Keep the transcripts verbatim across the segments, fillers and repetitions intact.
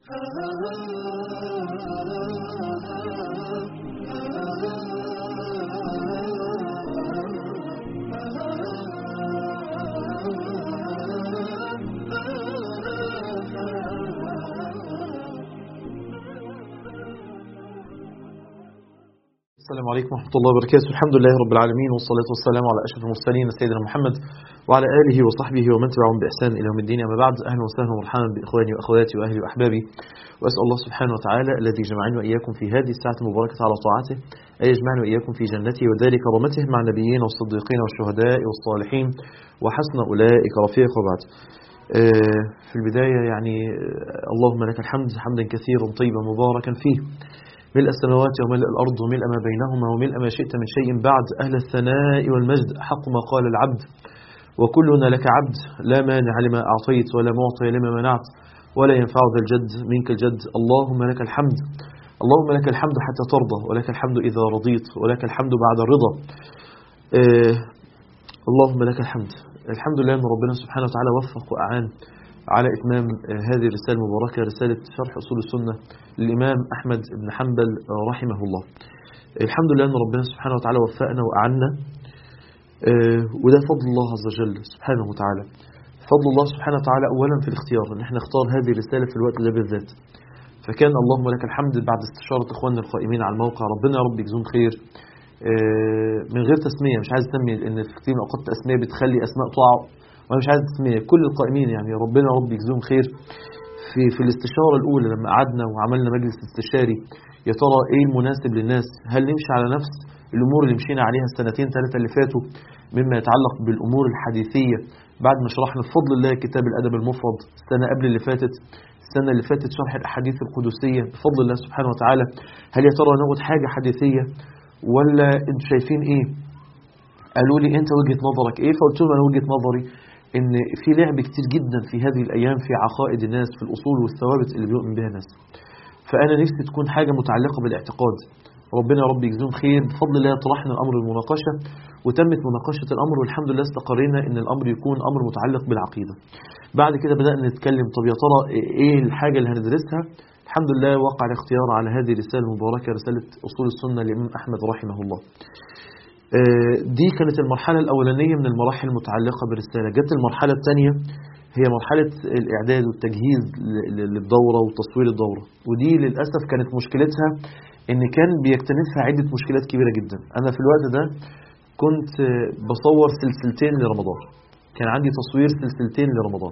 السلام عليكم ورحمة الله وبركاته. الحمد لله رب العالمين، والصلاة والسلام على أشرف المرسلين سيدنا محمد وعلى آله وصحبه ومن تبعهم بإحسان إلى يوم الدين. أما بعد، أهلا وسهلا ومرحبا بإخواني وأخواتي وأهلي وأحبابي، وأسأل الله سبحانه وتعالى الذي جمعني وإياكم في هذه الساعة المباركة على طاعته أن يجمعني وإياكم في جنته ودار كرامته مع النبيين والصديقين والشهداء والصالحين وحسن أولئك رفيقا. وبعد، في البداية يعني اللهم لك الحمد حمدا كثيرا طيبا مباركا فيه، ملء السماوات وملء الأرض وملء ما بينهما وملء ما شئت من شيء بعد، أهل الثناء والمجد، حق ما قال العبد وكلنا لك عبد، لا مانع لما أعطيت ولا معطي لما منعت ولا ينفع ذا الجد منك الجد. اللهم لك الحمد، اللهم لك الحمد حتى ترضى، ولك الحمد إذا رضيت، ولك الحمد بعد الرضا. آه اللهم لك الحمد. الحمد لله أن ربنا سبحانه وتعالى وفق وأعان على إتمام هذه الرسالة المباركة، رسالة شرح أصول السنة للإمام أحمد بن حنبل رحمه الله. الحمد لله أن ربنا سبحانه وتعالى وفقنا وأعنا، وده فضل الله عز وجل سبحانه وتعالى. فضل الله سبحانه وتعالى أولا في الاختيار، أن احنا نختار هذه الرسالة في الوقت ده بالذات، فكان اللهم لك الحمد بعد استشارة إخواننا القائمين على الموقع، ربنا يا رب يجزون خير، من غير تسمية، مش عايز أسمي لأن في كتير من الأوقات تسمية بتخلي أسماء تقع، وأنا مش عايز تسمية، كل القائمين يعني ربنا يا رب يجزون خير. في في الاستشارة الأولى لما قعدنا وعملنا مجلس استشاري، يا ترى إيه المناسب للناس؟ هل نمشي على نفس الأمور اللي مشينا عليها السنتين ثلاثة اللي فاتوا مما يتعلق بالأمور الحديثية بعد ما شرحنا بفضل الله كتاب الأدب المفرد السنة قبل اللي فاتت، السنة اللي فاتت شرح الأحاديث القدسية بفضل الله سبحانه وتعالى؟ هل يا ترى ناخد حاجة حديثية ولا انتوا شايفين إيه؟ قالوا لي أنت وجهة نظرك إيه؟ فقلت لهم أنا وجهة نظري إن في لعب كتير جدا في هذه الأيام في عقائد الناس، في الأصول والثوابت اللي بيؤمن بها الناس، فأنا نفسي تكون حاجة متعلقة بالاعتقاد. ربنا يا رب يجزون خير، بفضل الله طرحنا الأمر المناقشة وتمت مناقشة الأمر، والحمد لله استقرينا إن الأمر يكون أمر متعلق بالعقيدة. بعد كده بدأنا نتكلم، طب يا ترى إيه الحاجة اللي هندرسها؟ الحمد لله وقع الاختيار على هذه الرسالة المباركة، رسالة أصول السنة للإمام أحمد رحمه الله. دي كانت المرحلة الأولانية من المراحل المتعلقة بالرسالة. جت المرحلة الثانية هي مرحلة الإعداد والتجهيز للدورة وتصوير الدورة، ودي للأسف كانت مشكلتها إن كان بيكتنفها عدة مشكلات كبيرة جدا. أنا في الوقت ده كنت بصور سلسلتين لرمضان، كان عندي تصوير سلسلتين لرمضان،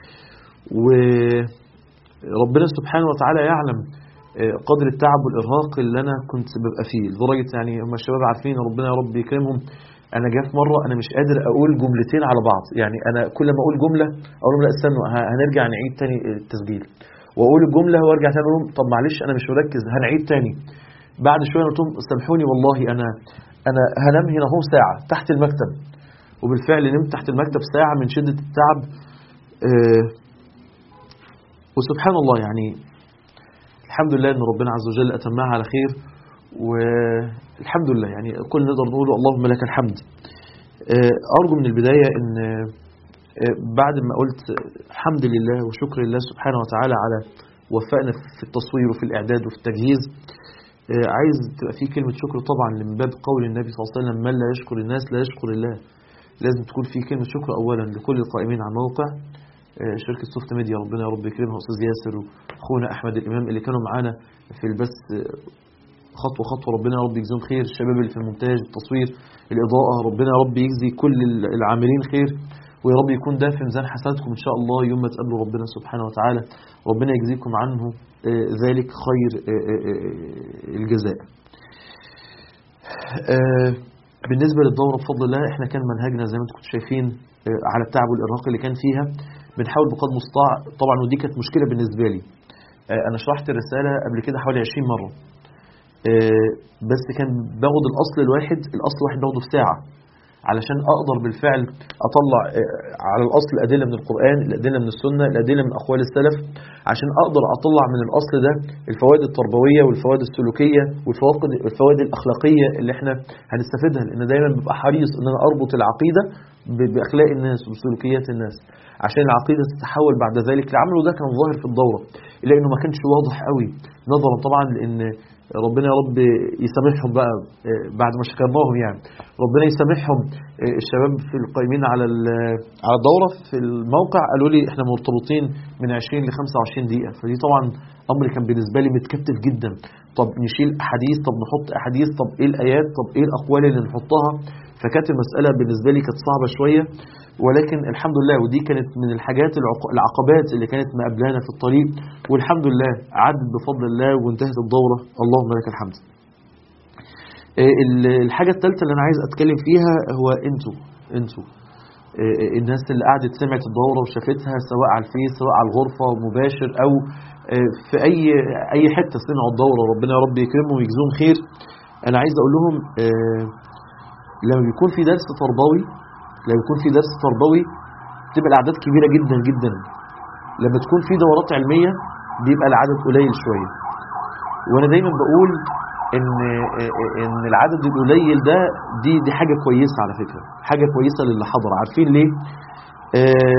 وربنا سبحانه وتعالى يعلم قدر التعب والإرهاق اللي أنا كنت ببقى فيه، لدرجة يعني هم الشباب عارفين ربنا يا رب يكرمهم، أنا جاء في مرة أنا مش قادر أقول جملتين على بعض، يعني أنا كل ما أقول جملة أقول لهم لا استنوا هنرجع نعيد تاني التسجيل، وأقول الجملة وأرجع تاني أقول لهم طب معلش أنا مش مركز هنعيد تاني. بعد شوية قلت لهم سامحوني والله أنا أنا هنام هنا هو ساعة تحت المكتب، وبالفعل نمت تحت المكتب ساعة من شدة التعب. أه وسبحان الله يعني الحمد لله ان ربنا عز وجل اتمها على خير، والحمد لله يعني كل نقدر نقول اللهم لك الحمد. ارجو من البداية ان بعد ما قلت الحمد لله وشكر لله سبحانه وتعالى على وفقنا في التصوير وفي الاعداد وفي التجهيز، عايز تبقى فيه كلمة شكر طبعا من باب قول النبي صلى الله عليه وسلم من لا يشكر الناس لا يشكر الله. لازم تكون فيه كلمة شكر اولا لكل القائمين على الموقع، شركة سوفت ميديا ربنا يا رب يكرمها، أستاذ ياسر وأخونا أحمد الإمام اللي كانوا معانا في البث خطوة خطوة، ربنا يا رب يجزيهم خير، الشباب اللي في المونتاج التصوير الإضاءة ربنا يا رب يجزي كل العاملين خير، ويا رب يكون ده في ميزان حسناتكم إن شاء الله يوم ما تقابلوا ربنا سبحانه وتعالى، ربنا يجزيكم عنه ذلك خير الجزاء. بالنسبة للدورة بفضل الله احنا كان منهجنا زي ما انتم كنتوا شايفين على التعب والإرهاق اللي كان فيها، بنحاول بقدر المستطاع طبعا، ودي كانت مشكلة بالنسبة لي. أنا شرحت الرسالة قبل كده حوالي عشرين مرة، بس كان باخد الأصل الواحد الأصل الواحد باخده في ساعة علشان أقدر بالفعل أطلع على الأصل الأدلة من القرآن، الأدلة من السنة، الأدلة من أقوال السلف، عشان أقدر أطلع من الأصل ده الفوائد التربوية والفوائد السلوكية والفوائد الأخلاقية اللي احنا هنستفيدها، لأن دايما ببقى حريص أن أنا أربط العقيدة بأخلاق الناس وبسلوكيات الناس عشان العقيدة تتحول بعد ذلك لعمل، وده كان ظاهر في الدورة لأنه ما كانش واضح قوي، نظرا طبعا لأن ربنا يا رب يسامحهم بقى بعد ما شكرناهم، يعني ربنا يسامحهم. الشباب في القائمين على على الدورة في الموقع قالوا لي احنا مرتبطين من عشرين ل خمسة وعشرين دقيقة، فدي طبعا أمر كان بالنسبة لي متكتف جدا. طب نشيل أحاديث، طب نحط أحاديث، طب إيه الآيات، طب إيه الأقوال اللي نحطها؟ فكانت المسألة بالنسبة لي كانت صعبة شوية، ولكن الحمد لله، ودي كانت من الحاجات العقبات اللي كانت مقابلانا في الطريق، والحمد لله عدت بفضل الله وانتهت الدورة، اللهم لك الحمد. الحاجة الثالثة اللي أنا عايز أتكلم فيها هو أنتوا أنتوا الناس اللي قعدت سمعت الدورة وشافتها، سواء على الفيس سواء على الغرفة مباشر أو في أي أي حتة سمعوا الدورة، ربنا يا رب يكرمهم ويجزيهم خير. أنا عايز أقول لهم لما بيكون في درس تربوي لما يكون في درس تربوي بتبقى الأعداد كبيرة جدا جدا. لما تكون في دورات علمية بيبقى العدد قليل شوية. وأنا دايما بقول إن إن العدد القليل ده دي دي حاجة كويسة على فكرة، حاجة كويسة للي حضر. عارفين ليه؟ آه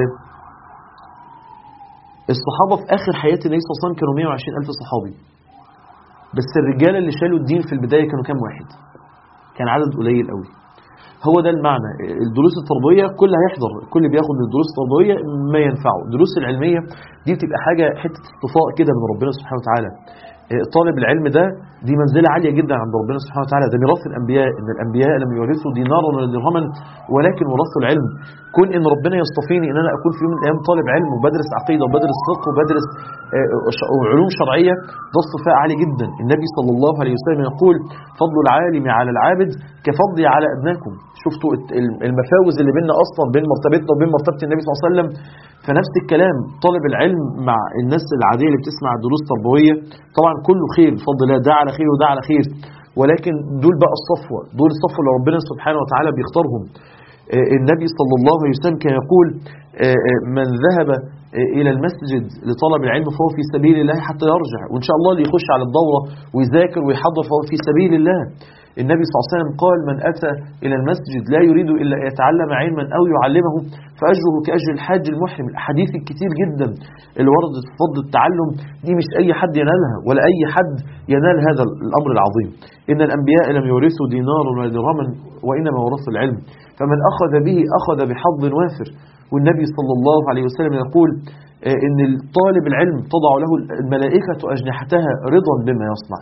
الصحابة في آخر حياة النبي صلى الله عليه وسلم كانوا مئة وعشرين ألف صحابي، بس الرجالة اللي شالوا الدين في البداية كانوا كام واحد؟ كان عدد قليل قوي. هو ده المعنى. الدروس التربوية كل هيحضر، كل بياخد من الدروس التربوية ما ينفعه. الدروس العلمية دي بتبقى حاجة حتة اصطفاء كده من ربنا سبحانه وتعالى. طالب العلم ده دي منزلة عالية جدا عند ربنا سبحانه وتعالى، ده ميراث الأنبياء، إن الأنبياء لم يورثوا دينارا ولا درهما ولكن ورثوا العلم. كون إن ربنا يصطفيني إن أنا أكون في يوم من الأيام طالب علم وبدرس عقيدة وبدرس فقه وبدرس علوم شرعية، ده اصطفاء عالي جدا. النبي صلى الله عليه وسلم يقول فضل العالم على العابد كفضلي على أدناكم. شفتوا المفاوز اللي بيننا أصلا بين مرتبتنا وبين مرتبة النبي صلى الله عليه وسلم. فنفس الكلام طالب العلم مع الناس العادية اللي بتسمع الدروس التربوية، طبعا كله خير بفضل الله، ده على خير وده على خير، ولكن دول بقى الصفوة، دول الصفوة اللي ربنا سبحانه وتعالى بيختارهم. النبي صلى الله عليه وسلم كان يقول من ذهب إلى المسجد لطلب العلم فهو في سبيل الله حتى يرجع، وإن شاء الله اللي يخش على الدورة ويذاكر ويحضر فهو في سبيل الله. النبي صلى الله عليه وسلم قال من أتى إلى المسجد لا يريد إلا يتعلم علما أو يعلمه فأجره كأجر الحاج المحرم. الأحاديث الكتير جدا اللي وردت في فضل التعلم دي مش أي حد ينالها ولا أي حد ينال هذا الأمر العظيم. إن الأنبياء لم يورثوا دينارا ولا درهما وإنما ورثوا العلم، فمن أخذ به أخذ بحظ وافر. والنبي صلى الله عليه وسلم يقول إن الطالب العلم تضع له الملائكة أجنحتها رضا بما يصنع.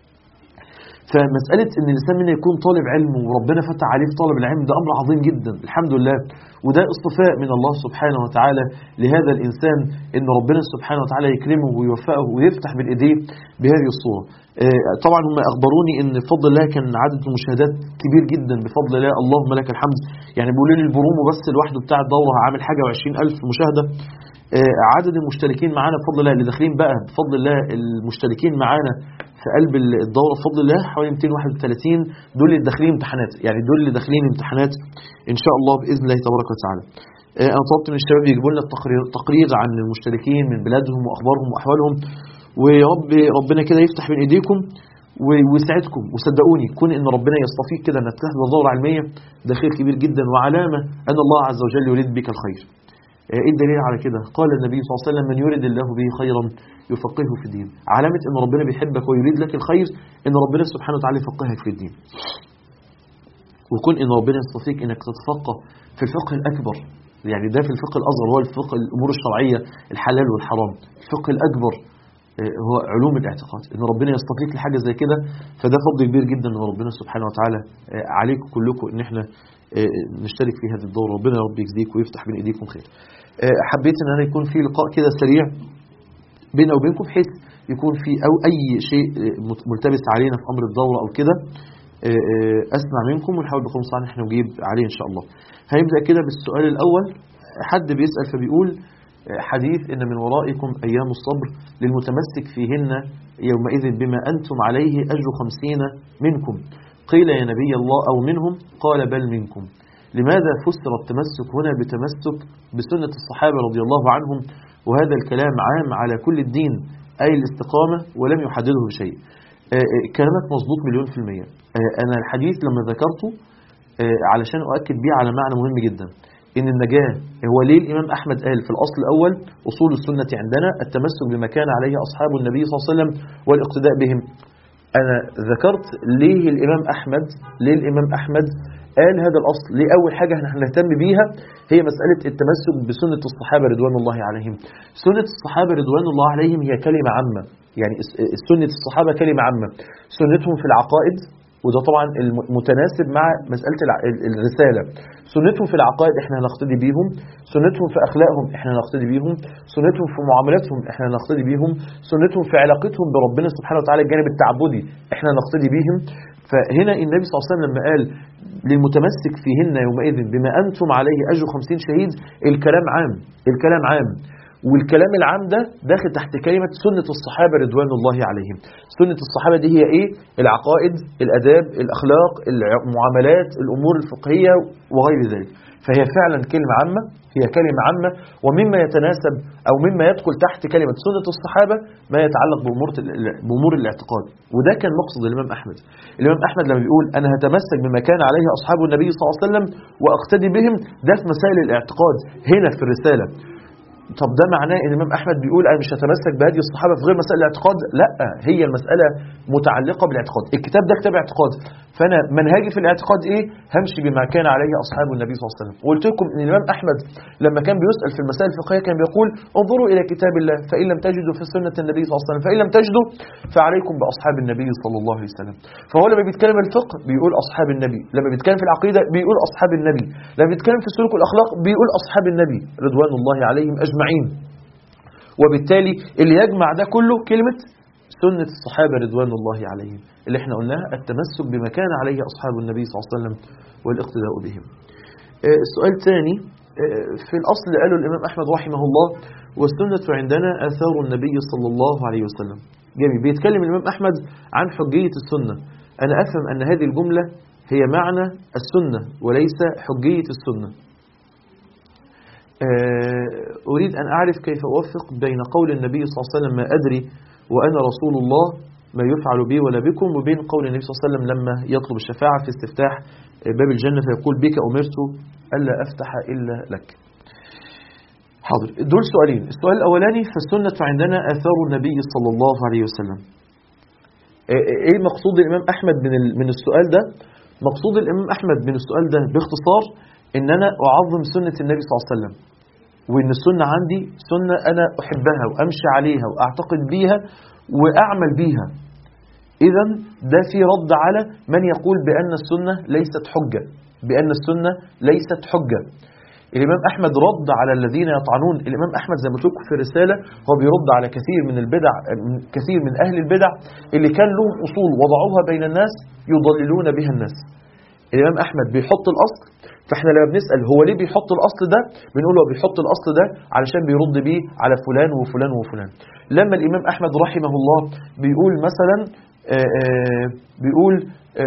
فمسألة إن الإنسان منه يكون طالب علم وربنا فتح عليه في طالب العلم ده أمر عظيم جدا الحمد لله، وده اصطفاء من الله سبحانه وتعالى لهذا الإنسان، إن ربنا سبحانه وتعالى يكرمه ويوفقه ويفتح من إيديه بهذه الصورة. طبعا هم أخبروني إن بفضل الله كان عدد المشاهدات كبير جدا بفضل الله، اللهم لك الحمد. يعني بيقولوا لي البرومو بس لوحده بتاع الدورة عامل حاجة وعشرين ألف مشاهدة. عدد المشتركين معانا بفضل الله اللي داخلين بقى بفضل الله المشتركين معانا في قلب الدورة بفضل الله حوالي مئتين وواحد وثلاثين، دول اللي داخلين امتحانات، يعني دول اللي داخلين امتحانات إن شاء الله بإذن الله تبارك وتعالى. أنا طلبت من الشباب يجيبوا لنا التقرير تقرير عن المشتركين من بلادهم وأخبارهم وأحوالهم، ويا رب ربنا كده يفتح من إيديكم ويسعدكم. وصدقوني كون إن ربنا يصطفيك كده إنك تحضر دورة علمية ده خير كبير جدا وعلامة أن الله عز وجل يريد بك الخير. ايه الدليل على كده؟ قال النبي صلى الله عليه وسلم من يريد الله به خيرا يفقهه في الدين. علامة ان ربنا بيحبك ويريد لك الخير ان ربنا سبحانه وتعالى يفقهك في الدين. وكون ان ربنا يستطيع انك تتفقه في الفقه الاكبر، يعني ده في الفقه الاصغر هو الفقه الامور الشرعية الحلال والحرام. الفقه الاكبر هو علوم الاعتقاد، ان ربنا يستطيع لحاجة زي كده، فده فضل كبير جدا من ربنا سبحانه وتعالى عليكم كلكم ان احنا نشترك في هذه الدورة. ربنا يا رب يجزيكم ويفتح بين ايديكم خير. حبيت ان انا يكون في لقاء كده سريع بيننا وبينكم بحيث يكون في او اي شيء ملتبس علينا في امر الدورة او كده اسمع منكم ونحاول بقوم صالح احنا نجيب عليه ان شاء الله. هنبدأ كده بالسؤال الاول. حد بيسأل فبيقول حديث ان من ورائكم ايام الصبر للمتمسك فيهن يومئذ بما انتم عليه اجر خمسين منكم. قيل يا نبي الله أو منهم؟ قال بل منكم. لماذا فسر التمسك هنا بتمسك بسنة الصحابة رضي الله عنهم، وهذا الكلام عام على كل الدين أي الاستقامة ولم يحدده بشيء؟ كلامك مظبوط مليون في المية. أنا الحديث لما ذكرته علشان أؤكد بيه على معنى مهم جدا. إن النجاة هو ليه الإمام أحمد قال في الأصل الأول أصول السنة عندنا التمسك بما كان عليه أصحاب النبي صلى الله عليه وسلم والاقتداء بهم. أنا ذكرت ليه الإمام أحمد ليه الإمام أحمد قال هذا الأصل. ليه أول حاجة احنا هنهتم بيها هي مسألة التمسك بسنة الصحابة رضوان الله عليهم. سنة الصحابة رضوان الله عليهم هي كلمة عامة، يعني سنة الصحابة كلمة عامة. سنتهم في العقائد، وده طبعا متناسب مع مسألة الرسالة. سنتهم في العقائد احنا هنقتدي بيهم، سنتهم في أخلاقهم احنا هنقتدي بيهم، سنتهم في معاملاتهم احنا هنقتدي بيهم، سنتهم في علاقتهم بربنا سبحانه وتعالى الجانب التعبدي احنا هنقتدي بيهم. فهنا النبي صلى الله عليه وسلم لما قال للمتمسك فيهن يومئذ بما أنتم عليه أجر خمسين شهيد، الكلام عام، الكلام عام. والكلام العام ده داخل تحت كلمة سنة الصحابة رضوان الله عليهم. سنة الصحابة دي هي إيه؟ العقائد، الأداب، الأخلاق، المعاملات، الأمور الفقهية وغير ذلك. فهي فعلا كلمة عامة، هي كلمة عامة، ومما يتناسب أو مما يدخل تحت كلمة سنة الصحابة ما يتعلق بأمور بأمور الاعتقاد. وده كان مقصد الإمام أحمد. الإمام أحمد لما بيقول أنا هتمسك بما كان عليه أصحاب النبي صلى الله عليه وسلم وأقتدي بهم، ده في مسائل الاعتقاد هنا في الرسالة. طب ده معناه ان الامام احمد بيقول انا مش هتمسك بهدي الصحابه في غير مسائل الاعتقاد؟ لا، هي المساله متعلقه بالاعتقاد. الكتاب ده كتاب اعتقاد، فانا منهجي في الاعتقاد ايه؟ همشي بما كان عليه اصحاب النبي صلى الله عليه وسلم. وقلت لكم ان الامام احمد لما كان بيسال في المسائل الفقهيه كان بيقول انظروا الى كتاب الله فان لم تجدوا في سنه النبي صلى الله عليه وسلم فان لم تجدوا فعليكم باصحاب النبي صلى الله عليه وسلم. فهو لما بيتكلم الفقه بيقول اصحاب النبي، لما بيتكلم في العقيده بيقول اصحاب النبي، لما بيتكلم في السلوك والاخلاق بيقول اصحاب النبي رضوان الله عليهم اجمعين. وبالتالي اللي يجمع ده كله كلمة سنة الصحابة رضوان الله عليهم اللي احنا قلناها التمسك بما كان عليه أصحاب النبي صلى الله عليه وسلم والاقتداء بهم. السؤال الثاني في الأصل قاله الإمام أحمد رحمه الله والسنة عندنا آثار النبي صلى الله عليه وسلم. جميل. بيتكلم الإمام أحمد عن حجية السنة. أنا أفهم أن هذه الجملة هي معنى السنة وليس حجية السنة. أريد أن أعرف كيف أوفق بين قول النبي صلى الله عليه وسلم ما أدري وأنا رسول الله ما يفعل بي ولا بكم، وبين قول النبي صلى الله عليه وسلم لما يطلب الشفاعة في استفتاح باب الجنة فيقول بك أمرت ألا أفتح إلا لك. حاضر. دول سؤالين. السؤال الأولاني فالسنة عندنا آثار النبي صلى الله عليه وسلم. إيه مقصود الإمام أحمد من من السؤال ده؟ مقصود الإمام أحمد من السؤال ده باختصار إن أنا أعظم سنة النبي صلى الله عليه وسلم، وإن السنة عندي سنة أنا أحبها وأمشي عليها وأعتقد بيها وأعمل بيها. إذن ده في رد على من يقول بأن السنة ليست حجة، بأن السنة ليست حجة. الإمام أحمد رد على الذين يطعنون. الإمام أحمد زي ما قلت لكم في الرسالة هو بيرد على كثير من البدع، كثير من أهل البدع اللي كان لهم أصول وضعوها بين الناس يضللون بها الناس. الإمام أحمد بيحط الأصل، فإحنا لما بنسأل هو ليه بيحط الأصل ده بنقول هو بيحط الأصل ده علشان بيرد بيه على فلان وفلان وفلان. لما الإمام أحمد رحمه الله بيقول مثلا آآ آآ بيقول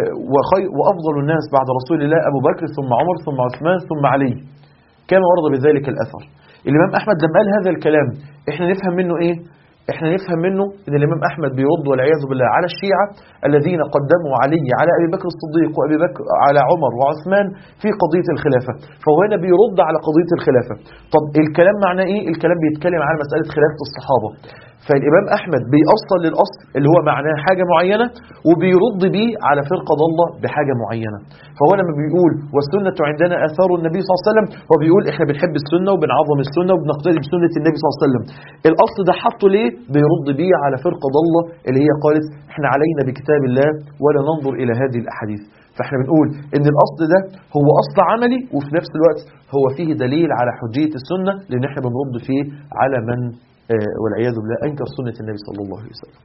وأفضل الناس بعد رسول الله أبو بكر ثم عمر ثم عثمان ثم علي كما ورد بذلك الأثر. الإمام أحمد لما قال هذا الكلام إحنا نفهم منه إيه؟ إحنا نفهم منه إن الإمام أحمد بيرد والعياذ بالله على الشيعة الذين قدموا علي على أبي بكر الصديق وأبي بكر على عمر وعثمان في قضية الخلافة، فهو هنا بيرد على قضية الخلافة. طب الكلام معناه إيه؟ الكلام بيتكلم عن مسألة خلافة الصحابة. فالإمام أحمد بيأصل للأصل اللي هو معناه حاجة معينة وبيرد بيه على فرقة ضالة بحاجة معينة. فهو لما بيقول والسنة عندنا آثار النبي صلى الله عليه وسلم هو بيقول إحنا بنحب السنة وبنعظم السنة وبنقتدي بسنة النبي صلى الله عليه وسلم. الأصل ده حطه ليه؟ بيرد بيه على فرقة ضالة اللي هي قالت إحنا علينا بكتاب الله ولا ننظر إلى هذه الأحاديث. فإحنا بنقول إن الأصل ده هو أصل عملي وفي نفس الوقت هو فيه دليل على حجية السنة لأن إحنا بنرد فيه على من والعياذ بالله أنكر سنة النبي صلى الله عليه وسلم.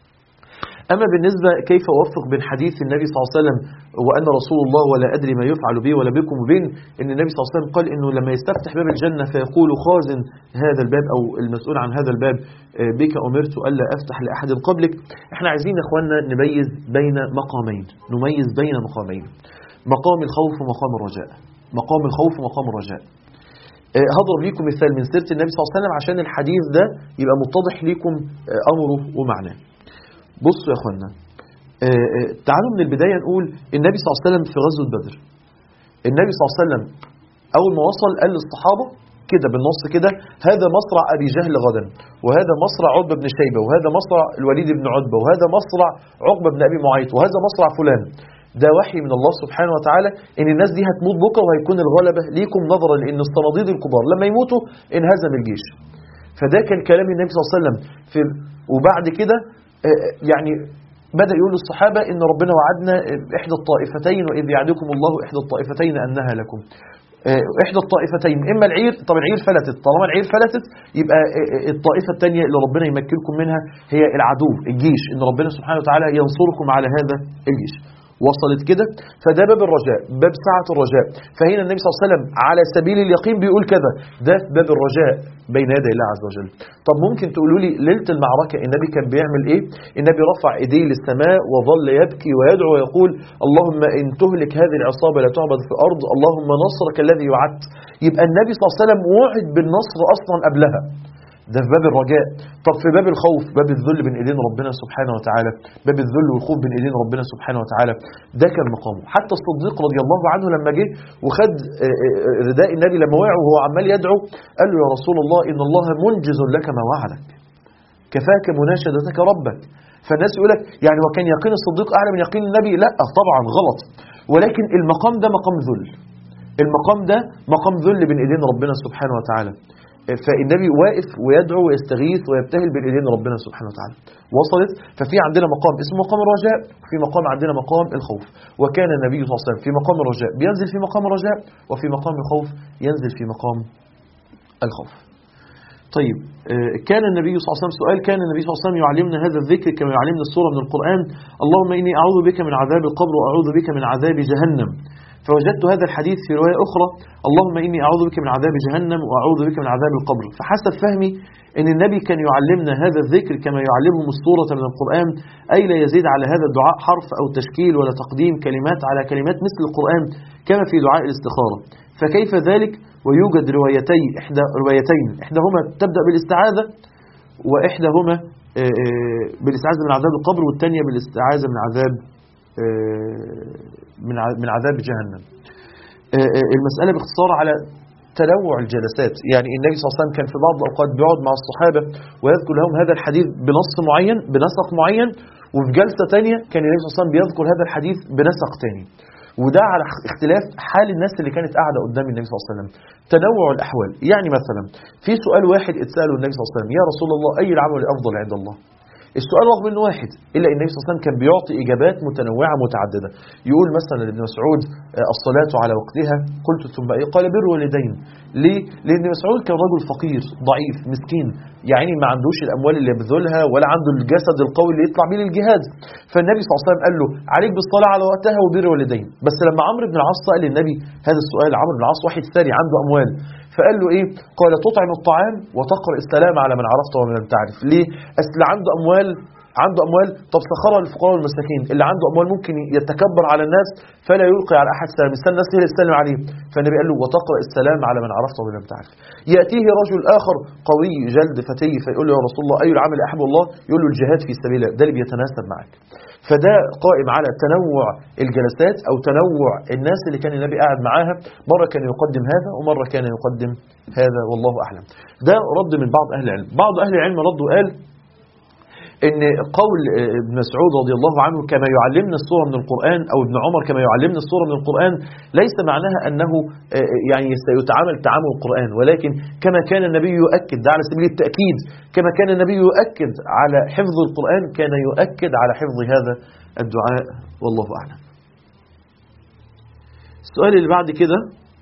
أما بالنسبة كيف أوفق بين حديث النبي صلى الله عليه وسلم وأن رسول الله ولا أدري ما يفعل بي ولا بكم وبين أن النبي صلى الله عليه وسلم قال أنه لما يستفتح باب الجنة فيقول خازن هذا الباب أو المسؤول عن هذا الباب بك أمرت ألا أفتح لأحد قبلك. احنا عايزين يا أخواننا نميز بين مقامين، نميز بين مقامين، مقام الخوف ومقام الرجاء. مقام الخوف ومقام الرجاء. هضرب لكم مثال من سيرة النبي صلى الله عليه وسلم عشان الحديث ده يبقى متضح لكم أمره ومعناه. بصوا يا أخوانا، تعالوا من البداية نقول النبي صلى الله عليه وسلم في غزوة بدر. النبي صلى الله عليه وسلم أول ما وصل قال للصحابة كده بالنص كده: هذا مصرع أبي جهل غدا، وهذا مصرع عتبة بن شيبة، وهذا مصرع الوليد بن عتبة، وهذا مصرع عقبة بن أبي معيط، وهذا مصرع فلان. ده وحي من الله سبحانه وتعالى إن الناس دي هتموت بكرة وهيكون الغلبة ليكم، نظرا لأن الصناديد الكبار لما يموتوا انهزم الجيش. فده كان كلام النبي صلى الله عليه وسلم في. وبعد كده يعني بدأ يقول للصحابة إن ربنا وعدنا إحدى الطائفتين، وإذ يعدكم الله إحدى الطائفتين أنها لكم. إحدى الطائفتين إما العير، طب العير فلتت، طالما العير فلتت يبقى الطائفة الثانية اللي ربنا يمكنكم منها هي العدو، الجيش، إن ربنا سبحانه وتعالى ينصركم على هذا الجيش. وصلت كده؟ فده باب الرجاء، باب سعة الرجاء. فهنا النبي صلى الله عليه وسلم على سبيل اليقين بيقول كذا، ده باب الرجاء بين يدي الله عز وجل. طب ممكن تقولوا لي ليلة المعركة النبي كان بيعمل ايه؟ النبي رفع ايديه للسماء وظل يبكي ويدعو ويقول: اللهم ان تهلك هذه العصابة لا تعبد في الارض، اللهم نصرك الذي وعدت. يبقى النبي صلى الله عليه وسلم وعد بالنصر اصلا قبلها. ده في باب الرجاء. طب في باب الخوف، باب الذل بين ايدين ربنا سبحانه وتعالى، باب الذل والخوف بين ايدين ربنا سبحانه وتعالى، ده كان مقامه. حتى الصديق رضي الله عنه لما جه وخد رداء النبي لما وقع وهو عمال يدعو، قال له: يا رسول الله ان الله منجز لك ما وعدك، كفاك مناشدتك ربك. فالناس يقول لك يعني هو كان يقين الصديق اعلى من يقين النبي؟ لا طبعا، غلط. ولكن المقام ده مقام ذل، المقام ده مقام ذل بين ايدين ربنا سبحانه وتعالى. فالنبي واقف ويدعو ويستغيث ويبتهل بين ايدين ربنا سبحانه وتعالى. وصلت؟ ففي عندنا مقام اسمه مقام الرجاء، وفي مقام عندنا مقام الخوف. وكان النبي صلى الله عليه وسلم في مقام الرجاء بينزل في مقام الرجاء، وفي مقام الخوف ينزل في مقام الخوف. طيب كان النبي صلى الله عليه وسلم، سؤال: كان النبي صلى الله عليه وسلم يعلمنا هذا الذكر كما يعلمنا السورة من القرآن: اللهم إني أعوذ بك من عذاب القبر وأعوذ بك من عذاب جهنم. فوجدت هذا الحديث في رواية أخرى: اللهم إني أعوذ بك من عذاب جهنم وأعوذ بك من عذاب القبر. فحسب فهمي أن النبي كان يعلمنا هذا الذكر كما يعلمهم السورة من القرآن، أي لا يزيد على هذا الدعاء حرف أو تشكيل ولا تقديم كلمات على كلمات مثل القرآن كما في دعاء الاستخارة. فكيف ذلك ويوجد روايتي إحدى روايتين إحداهما تبدأ بالاستعاذة، وإحداهما بالاستعاذة من عذاب القبر، والثانية بالاستعاذة من عذاب من عذاب جهنم. المسألة باختصار على تنوع الجلسات. يعني النبي صلى الله عليه وسلم كان في بعض الأوقات بيقعد مع الصحابة ويذكر لهم هذا الحديث بنص معين بنسق معين، وفي جلسة تانية كان النبي صلى الله عليه وسلم بيذكر هذا الحديث بنسق تاني. وده على اختلاف حال الناس اللي كانت قاعدة قدام النبي صلى الله عليه وسلم. تنوع الأحوال. يعني مثلا في سؤال واحد اتسأله النبي صلى الله عليه وسلم: يا رسول الله أي العمل أفضل عند الله؟ السؤال رغم انه واحد، الا ان النبي صلى الله عليه وسلم كان بيعطي اجابات متنوعه متعدده. يقول مثلا لابن مسعود: الصلاه على وقتها. قلت: ثم ايه؟ قال: بر والدين. ليه؟ لان مسعود كان رجل فقير ضعيف مسكين، يعني ما عندوش الاموال اللي يبذلها ولا عنده الجسد القوي اللي يطلع بيه للجهاد. فالنبي صلى الله عليه وسلم قال له: عليك بالصلاه على وقتها وبر والدين. بس لما عمرو بن العاص سال النبي هذا السؤال، عمرو بن العاص واحد ثري عنده اموال، فقال له ايه؟ قال: تطعم الطعام وتقرأ السلام على من عرفت ومن لم تعرف. ليه؟ اصل عنده اموال عنده اموال طب سخرها للفقراء والمساكين. اللي عنده اموال ممكن يتكبر على الناس فلا يلقي على احد سلام، يستنى الناس هي اللي تسلم عليه. فالنبي قال له: وتقرأ السلام على من عرفت ومن لم تعرف. ياتيه رجل اخر قوي جلد فتي فيقول له: يا رسول الله اي العمل احب الله؟ يقول له: الجهاد في سبيل الله. ده اللي بيتناسب معك. فده قائم على تنوع الجلسات او تنوع الناس اللي كان النبي قاعد معاها، مره كان يقدم هذا ومره كان يقدم هذا، والله اعلم. ده رد من بعض اهل العلم. بعض اهل العلم رد وقال ان قول ابن مسعود رضي الله عنه كما يعلمنا السورة من القرآن، او ابن عمر كما يعلمنا السورة من القرآن، ليس معناها انه يعني سيتعامل تعامل القرآن، ولكن كما كان النبي يؤكد، ده على سبيل التأكيد، كما كان النبي يؤكد على حفظ القرآن كان يؤكد على حفظ هذا الدعاء، والله اعلم. السؤال اللي بعد كده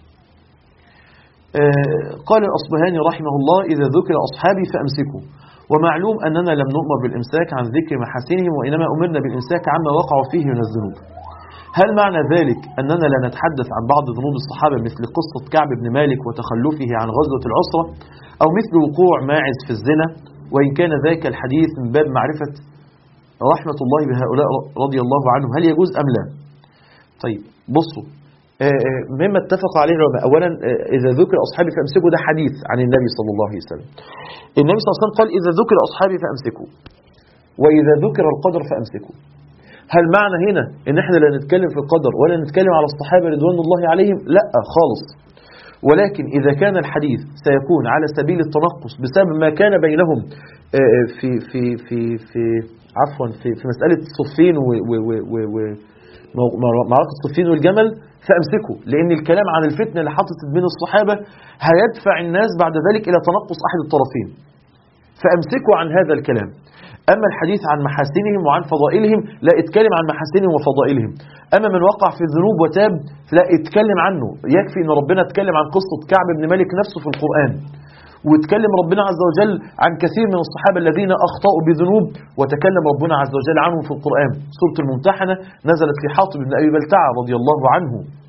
قال الأصبهاني رحمه الله: إذا ذكر أصحابي فأمسكوا، ومعلوم أننا لم نؤمر بالإمساك عن ذكر محاسنهم، وإنما أمرنا بالإمساك عما وقعوا فيه من الذنوب. هل معنى ذلك أننا لا نتحدث عن بعض ذنوب الصحابة مثل قصة كعب بن مالك وتخلفه عن غزوة العسرة، أو مثل وقوع ماعز في الزنا، وإن كان ذاك الحديث من باب معرفة رحمة الله بهؤلاء رضي الله عنهم، هل يجوز أم لا؟ طيب بصوا، مما اتفق عليه العلماء، أولا إذا ذكر أصحابي فأمسكوا ده حديث عن النبي صلى الله عليه وسلم. النبي صلى الله عليه وسلم قال: إذا ذكر أصحابي فأمسكوا، وإذا ذكر القدر فأمسكوا. هل معنى هنا إن احنا لا نتكلم في القدر ولا نتكلم على الصحابة رضوان الله عليهم؟ لا خالص. ولكن إذا كان الحديث سيكون على سبيل التنقص بسبب ما كان بينهم في في في في عفوا في في مسألة صفين ومعركة صفين والجمل، فأمسكوا، لأن الكلام عن الفتنة اللي حصلت بين الصحابة هيدفع الناس بعد ذلك إلى تنقص أحد الطرفين، فأمسكوا عن هذا الكلام. أما الحديث عن محاسنهم وعن فضائلهم لا اتكلم عن محاسنهم وفضائلهم. أما من وقع في الذنوب وتاب لا اتكلم عنه. يكفي أن ربنا اتكلم عن قصة كعب بن مالك نفسه في القرآن، واتكلم ربنا عز وجل عن كثير من الصحابة الذين أخطأوا بذنوب وتكلم ربنا عز وجل عنهم في القرآن. سورة الممتحنة نزلت في حاطب بن أبي بلتعة رضي الله عنه.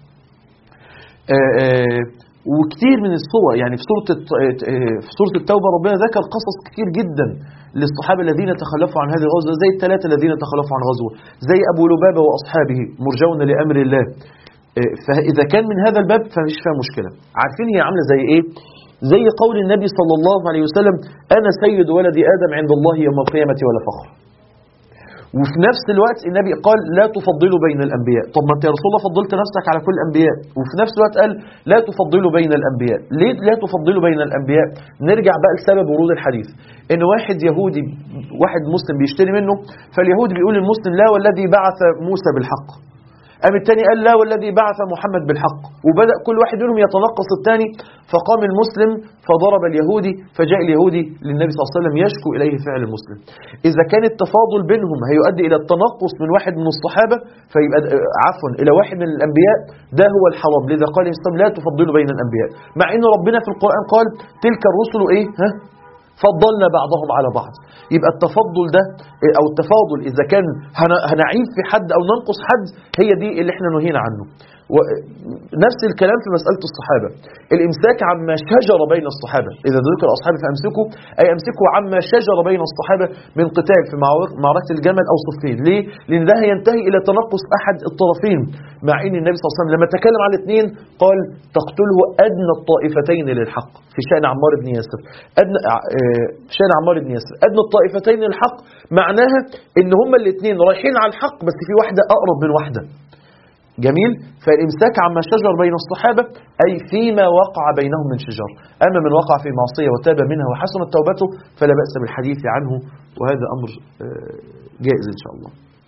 آآ آآ وكتير من الصور، يعني في سورة في سورة التوبة ربنا ذكر قصص كتير جدا للصحابة الذين تخلفوا عن هذه الغزوة، زي الثلاثة الذين تخلفوا عن غزوة، زي أبو لبابة وأصحابه مرجون لأمر الله. فإذا كان من هذا الباب فمش فيها مشكلة. عارفين هي عاملة زي إيه؟ زي قول النبي صلى الله عليه وسلم: أنا سيد ولد آدم عند الله يوم القيامة ولا فخر. وفي نفس الوقت النبي قال: لا تفضلوا بين الأنبياء. طب ما أنت يا رسول الله فضلت نفسك على كل الأنبياء، وفي نفس الوقت قال: لا تفضلوا بين الأنبياء. ليه لا تفضلوا بين الأنبياء؟ نرجع بقى لسبب ورود الحديث، إن واحد يهودي واحد مسلم بيشتري منه، فاليهودي بيقول للمسلم: لا والذي بعث موسى بالحق. قام الثاني قال: لا والذي بعث محمد بالحق. وبدأ كل واحد منهم يتنقص الثاني، فقام المسلم فضرب اليهودي، فجاء اليهودي للنبي صلى الله عليه وسلم يشكو إليه فعل المسلم. إذا كان التفاضل بينهم هيؤدي إلى التنقص من واحد من الصحابة، فيبقى عفوا إلى واحد من الأنبياء، ده هو الحرام. لذا قال الإسلام: لا تفضلوا بين الأنبياء، مع إن ربنا في القرآن قال: تلك الرسل إيه ها فضلنا بعضهم على بعض. يبقى التفضل ده أو التفاضل إذا كان هنعيب في حد أو ننقص حد، هي دي اللي احنا نهينا عنه. نفس الكلام في مسألة الصحابة، الإمساك عما شجر بين الصحابة. إذا ذكر أصحابه فأمسكوا، أي أمسكوا عما شجر بين الصحابة من قتال في معركة الجمل أو صفين. ليه؟ لأن ده ينتهي إلى تنقص أحد الطرفين، مع أن النبي صلى الله عليه وسلم لما تكلم على الاثنين قال: تقتله أدنى الطائفتين للحق، في شأن عمار بن ياسر. أدنى في شأن عمار بن ياسر أدنى الطائفتين للحق، معناها إن هما الاثنين رايحين على الحق، بس في واحدة أقرب من واحدة. جميل. فالإمساك عما شجر بين الصحابة أي فيما وقع بينهم من شجار. أما من وقع في معصية وتاب منها وحسنت توبته فلا بأس بالحديث عنه، وهذا أمر جائز إن شاء الله.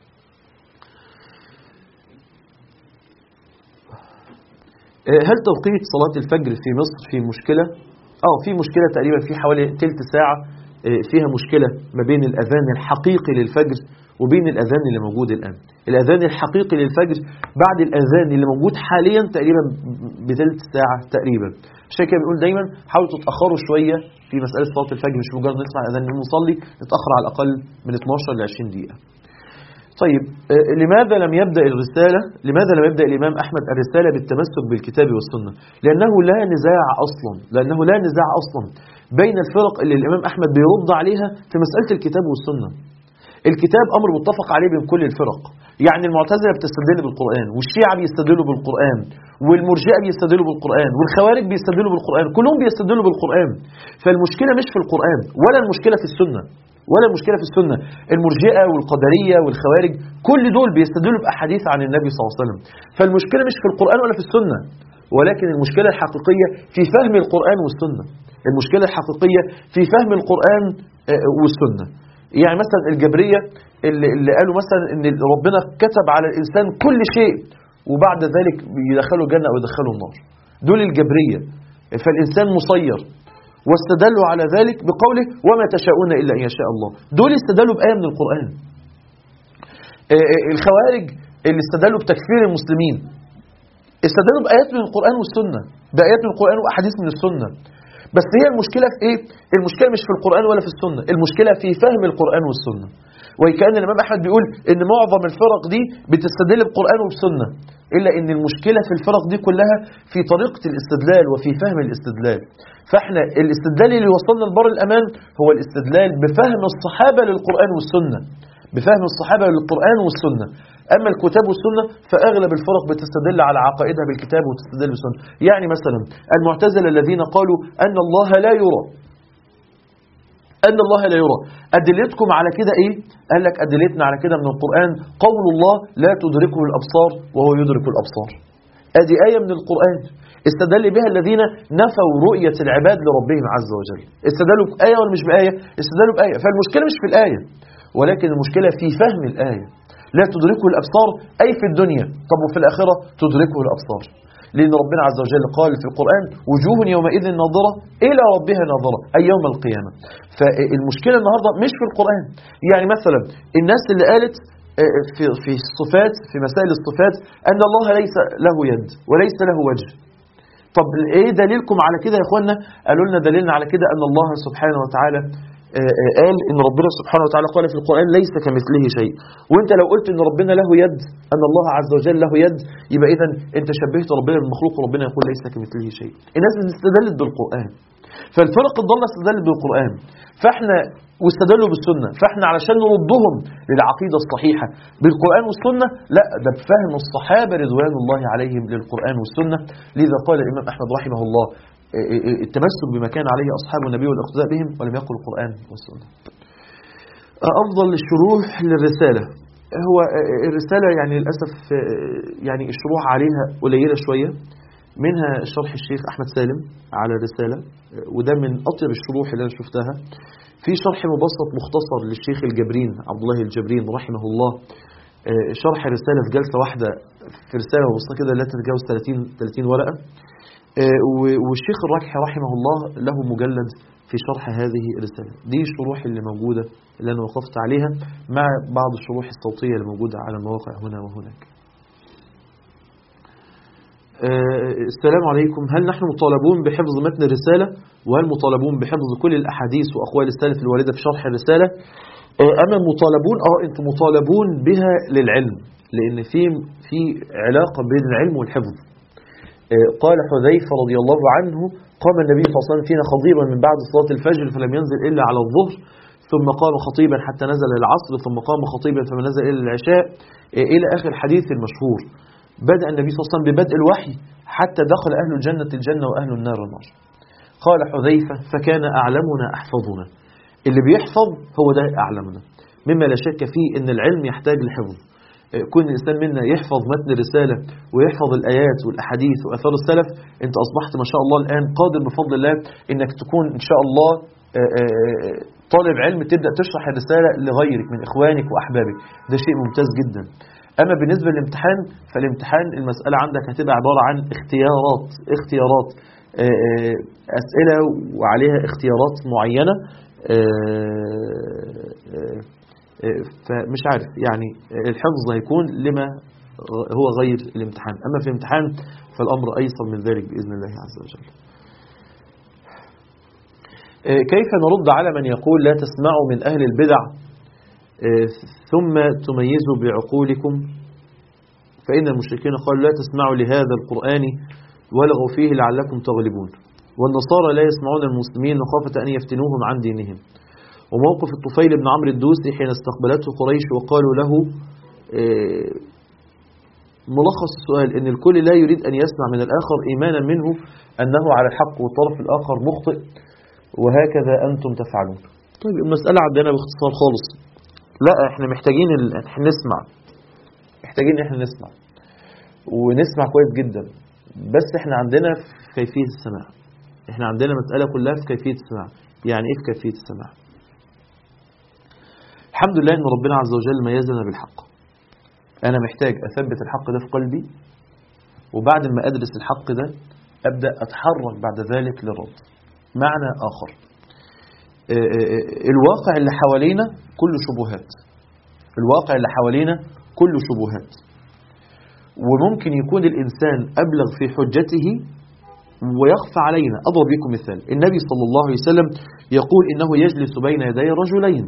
هل توقيت صلاة الفجر في مصر في مشكلة؟ آه في مشكلة تقريبا، في حوالي تلت ساعة فيها مشكلة ما بين الأذان الحقيقي للفجر وبين الأذان اللي موجود الآن. الأذان الحقيقي للفجر بعد الأذان اللي موجود حاليا تقريبا بثلث ساعة تقريبا. عشان كده بنقول دايما حاولوا تتأخروا شوية في مسألة صلاة الفجر، مش مجرد نسمع الأذان ونصلي، نتأخر على الأقل من اثناشر ل عشرين دقيقة. طيب لماذا لم يبدأ الرسالة لماذا لم يبدأ الإمام أحمد الرسالة بالتمسك بالكتاب والسنة؟ لأنه لا نزاع أصلا لأنه لا نزاع أصلا بين الفرق اللي الإمام أحمد بيرد عليها في مسألة الكتاب والسنة. الكتاب أمر متفق عليه بين كل الفرق، يعني المعتزلة بتستدل بالقرآن، والشيعة بيستدلوا بالقرآن، والمرجئة بيستدلوا بالقرآن، والخوارج بيستدلوا بالقرآن، كلهم بيستدلوا بالقرآن. فالمشكلة مش في القرآن ولا المشكلة في السنة ولا المشكلة في السنة. المرجئة والقدرية والخوارج كل دول بيستدلوا بأحاديث عن النبي صلى الله عليه وسلم. فالمشكلة مش في القرآن ولا في السنة، ولكن المشكلة الحقيقية في فهم القرآن والسنة. المشكلة الحقيقية في فهم القرآن والسنة. يعني مثلا الجبرية اللي, اللي قالوا مثلا ان ربنا كتب على الإنسان كل شيء وبعد ذلك يدخلوا الجنة أو يدخلوا النار، دول الجبرية. فالإنسان مسير، واستدلوا على ذلك بقوله: وما تشاءون إلا أن يشاء الله. دول استدلوا بآية من القرآن. الخوارج اللي استدلوا بتكفير المسلمين استدلوا بآيات من القرآن والسنة، بآيات من القرآن وأحاديث من السنة. بس هي المشكلة في إيه؟ المشكلة مش في القرآن ولا في السنة، المشكلة في فهم القرآن والسنة. وكأن الإمام أحمد بيقول إن معظم الفرق دي بتستدل بالقرآن والسنة، إلا إن المشكلة في الفرق دي كلها في طريقة الاستدلال وفي فهم الاستدلال. فإحنا الاستدلال اللي وصلنا لبر الأمان هو الاستدلال بفهم الصحابة للقرآن والسنة، بفهم الصحابة للقرآن والسنة. أما الكتاب والسنة فأغلب الفرق بتستدل على عقائدها بالكتاب وتستدل بالسنة. يعني مثلا المعتزلة الذين قالوا أن الله لا يرى أن الله لا يرى أدلتكم على كده إيه؟ قال لك أدلتنا على كده من القرآن قول الله: لا تدركه الأبصار وهو يدرك الأبصار. ادي آية من القرآن استدل بها الذين نفوا رؤية العباد لربهم عز وجل. استدلوا بآية ولا مش بآية؟ استدلوا بآية. فالمشكلة مش في الآية، ولكن المشكلة في فهم الآية. لا تدركه الأبصار أي في الدنيا، طب وفي الآخرة تدركه الأبصار، لأن ربنا عز وجل قال في القرآن وجوه يومئذ ناظرة إلى ربها ناظرة، أي يوم القيامة. فالمشكلة النهاردة مش في القرآن. يعني مثلا الناس اللي قالت في في الصفات، في مسائل الصفات، أن الله ليس له يد وليس له وجه. طب ايه دليلكم على كده يا اخوانا؟ قالوا لنا دليلنا على كده ان الله سبحانه وتعالى قال ان ربنا سبحانه وتعالى قال في القرآن ليس كمثله شيء. وانت لو قلت ان ربنا له يد، ان الله عز وجل له يد، يبقى اذا انت شبهت ربنا بالمخلوق، وربنا يقول ليس كمثله شيء. الناس استدلت بالقرآن، فالفرق الضالة استدلت بالقرآن، فاحنا واستدلوا بالسنة، فاحنا علشان نردهم للعقيدة الصحيحة بالقرآن والسنة، لا ده بفهم الصحابة رضوان الله عليهم للقرآن والسنة. لذا قال الإمام أحمد رحمه الله التمسك بما كان عليه أصحاب النبي والاقتداء بهم، ولم يقل القرآن والسنة. أفضل الشروح للرسالة، هو الرسالة يعني للأسف يعني الشروح عليها قليلة شوية، منها شرح الشيخ أحمد سالم على الرسالة، وده من أطيب الشروح اللي أنا شفتها. في شرح مبسط مختصر للشيخ الجبرين عبد الله الجبرين رحمه الله، شرح الرسالة في جلسة واحدة، في رسالة مبسطة كده لا تتجاوز ثلاثين ورقة. والشيخ الراكحي رحمه الله له مجلد في شرح هذه الرسالة. دي الشروح اللي موجودة اللي أنا وقفت عليها، مع بعض الشروح الصوتية اللي موجودة على المواقع هنا وهناك. السلام عليكم، هل نحن مطالبون بحفظ متن الرسالة؟ وهل مطالبون بحفظ كل الأحاديث وأقوال السلف الواردة في شرح الرسالة؟ أما مطالبون اه أنتم مطالبون بها للعلم، لأن في في علاقة بين العلم والحفظ. قال حذيفة رضي الله عنه قام النبي صلى الله عليه وسلم فينا خطيبا من بعد صلاة الفجر فلم ينزل إلا على الظهر، ثم قام خطيبا حتى نزل العصر، ثم قام خطيبا فما نزل إلا العشاء، إلى آخر الحديث المشهور. بدأ النبي صلى الله عليه وسلم ببدء الوحي حتى دخل أهل الجنة الجنة وأهل النار النار. قال حذيفة فكان أعلمنا أحفظنا، اللي بيحفظ هو ده أعلمنا، مما لا شك فيه أن العلم يحتاج لحفظ. كل إنسان منا يحفظ متن الرسالة ويحفظ الآيات والأحاديث وأثار السلف، أنت أصبحت ما شاء الله الآن قادر بفضل الله أنك تكون إن شاء الله طالب علم تبدأ تشرح الرسالة لغيرك من إخوانك وأحبابك، ده شيء ممتاز جدا. أما بالنسبة للامتحان، فالامتحان المسألة عندك هتبقى عبارة عن اختيارات اختيارات أسئلة وعليها اختيارات معينة، فمش عارف يعني الحفظ هيكون لما هو غير الامتحان. أما في الامتحان فالأمر أيسر من ذلك بإذن الله عز وجل. كيف نرد على من يقول لا تسمعوا من أهل البدع ثم تميزوا بعقولكم، فإن المشركين قالوا لا تسمعوا لهذا القرآن ولغوا فيه لعلكم تغلبون، والنصارى لا يسمعون المسلمين مخافة أن يفتنوهم عن دينهم. وموقف الطفيل بن عمرو الدوسي حين استقبلته قريش وقالوا له ملخص السؤال أن الكل لا يريد أن يسمع من الآخر إيمانا منه أنه على الحق والطرف الآخر مخطئ، وهكذا أنتم تفعلون. طيب المسألة عندنا باختصار خالص، لا احنا محتاجين ال... احنا نسمع محتاجين احنا نسمع ونسمع كويس جدا، بس احنا عندنا في كيفية السماع. احنا عندنا مسألة كلها في كيفية السماع. يعني ايه في كيفية السماع؟ الحمد لله ان ربنا عز وجل ميزنا بالحق. انا محتاج اثبت الحق ده في قلبي، وبعد ما ادرس الحق ده ابدأ اتحرك بعد ذلك للرد. معنى اخر، الواقع اللي حوالينا كله شبهات، الواقع اللي حوالينا كله شبهات، وممكن يكون الإنسان أبلغ في حجته ويخفى علينا. أضرب لكم مثال، النبي صلى الله عليه وسلم يقول إنه يجلس بين يدي رجلين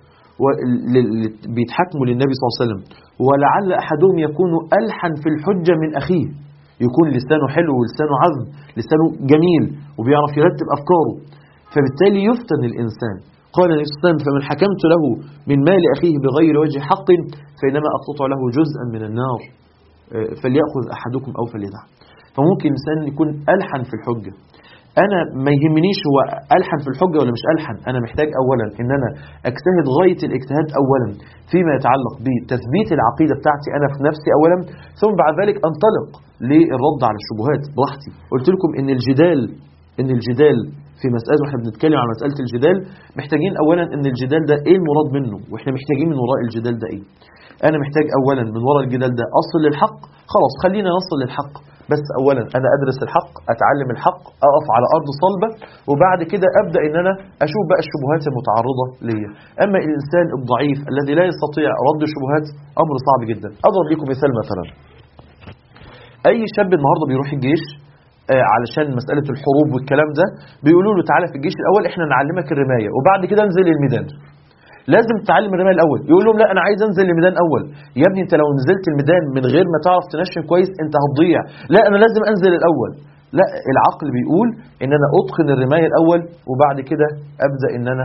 بيتحكموا للنبي صلى الله عليه وسلم، ولعل أحدهم يكون ألحن في الحجة من أخيه، يكون لسانه حلو ولسانه عذب، لسانه جميل وبيعرف يرتب أفكاره، فبالتالي يفتن الإنسان. قال النبي صلى الله عليه وسلم فمن حكمت له من مال أخيه بغير وجه حق فإنما أقطع له جزءا من النار فليأخذ أحدكم أو فليدع. فممكن الإنسان يكون ألحن في الحجة، انا ما يهمنيش هو الحن في الحجه ولا مش الحن، انا محتاج اولا ان انا اجتهد غايه الاجتهاد اولا فيما يتعلق بتثبيت العقيده بتاعتي انا في نفسي اولا، ثم بعد ذلك انطلق للرد على الشبهات براحتي. قلت لكم ان الجدال ان الجدال في مساله، واحنا بنتكلم عن مساله الجدال محتاجين اولا ان الجدال ده ايه المراد منه، واحنا محتاجين من وراء الجدال ده ايه. انا محتاج اولا من وراء الجدال ده اصل للحق، خلاص خلينا نصل للحق، بس اولا انا ادرس الحق، اتعلم الحق، اقف على ارض صلبه، وبعد كده ابدا ان انا اشوف بقى الشبهات المتعرضه ليا. اما الانسان الضعيف الذي لا يستطيع رد الشبهات امر صعب جدا. اضرب لكم مثال، مثلا اي شاب النهارده بيروح الجيش آه علشان مساله الحروب والكلام ده، بيقولوا له تعالى في الجيش الاول احنا نعلمك الرمايه وبعد كده انزل الميدان. لازم تتعلم الرمايه الاول. يقول لهم لا انا عايز انزل الميدان اول. يا ابني انت لو نزلت الميدان من غير ما تعرف تنشن كويس انت هتضيع. لا انا لازم انزل الاول. لا، العقل بيقول ان انا اتقن الرمايه الاول وبعد كده ابدا ان انا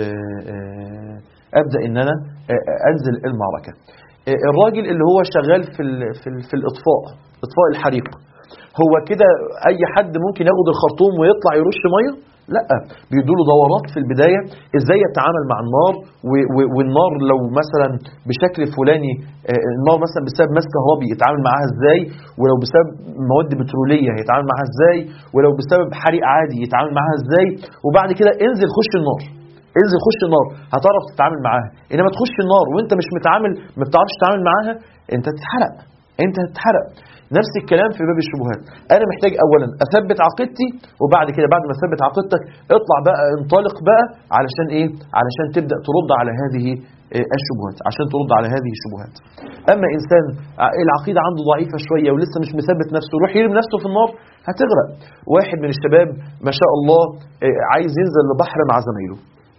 ابدا ان انا انزل المعركه. الراجل اللي هو شغال في في, في الاطفاء، اطفاء الحريق، هو كده اي حد ممكن ياخد الخرطوم ويطلع يرش ميه؟ لا، بيدوله دورات في البداية ازاي يتعامل مع النار، والنار لو مثلا بشكل فلاني، النار مثلا بسبب ماس كهربي يتعامل معاها ازاي، ولو بسبب مواد بترولية يتعامل معاها ازاي، ولو بسبب حريق عادي يتعامل معاها ازاي. وبعد كده انزل خش النار، انزل خش النار هتعرف تتعامل معاها. انما تخش النار وانت مش متعامل، ما بتعرفش تتعامل معاها، انت تتحرق، انت هتتحرق. نفس الكلام في باب الشبهات. انا محتاج اولا اثبت عقيدتي، وبعد كده بعد ما اثبت عقيدتك اطلع بقى انطلق بقى علشان ايه؟ علشان تبدا ترد على هذه الشبهات، عشان ترد على هذه الشبهات. اما انسان العقيده عنده ضعيفه شويه ولسه مش مثبت نفسه، يروح يرمي نفسه في النار هتغرق. واحد من الشباب ما شاء الله عايز ينزل البحر مع زمايله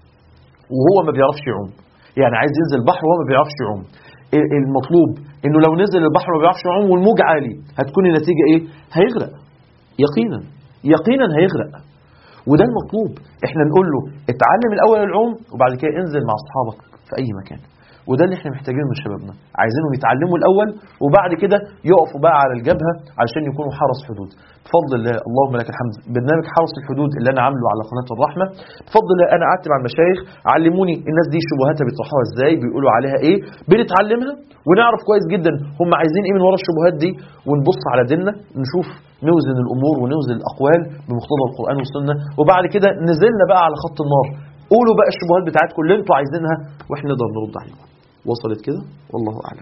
وهو ما بيعرفش يعوم، يعني عايز ينزل البحر وهو ما بيعرفش يعوم. المطلوب انه لو نزل البحر ما بيعرفش يعوم والموج عالي هتكون النتيجه ايه؟ هيغرق يقينا، يقينا هيغرق. وده المطلوب. احنا نقول له اتعلم الاول العوم وبعد كده انزل مع اصحابك في اي مكان. وده اللي احنا محتاجينه من شبابنا، عايزينهم يتعلموا الاول وبعد كده يقفوا بقى على الجبهه علشان يكونوا حرس حدود. بفضل الله، اللهم لك الحمد، برنامج حرس الحدود اللي انا عامله على قناه الرحمه، بفضل الله انا قعدت مع المشايخ علموني الناس دي شبهاتها بيطرحوها ازاي، بيقولوا عليها ايه، بنتعلمها ونعرف كويس جدا هم عايزين ايه من ورا الشبهات دي، ونبص على ديننا نشوف، نوزن الامور ونوزن الاقوال بمقتضى القران والسنه، وبعد كده نزلنا بقى على خط النار. قولوا بقى الشبهات بتاعتكم اللي انتوا عايزينها واحنا نقدر نرد عليكم. وصلت كده؟ والله أعلم.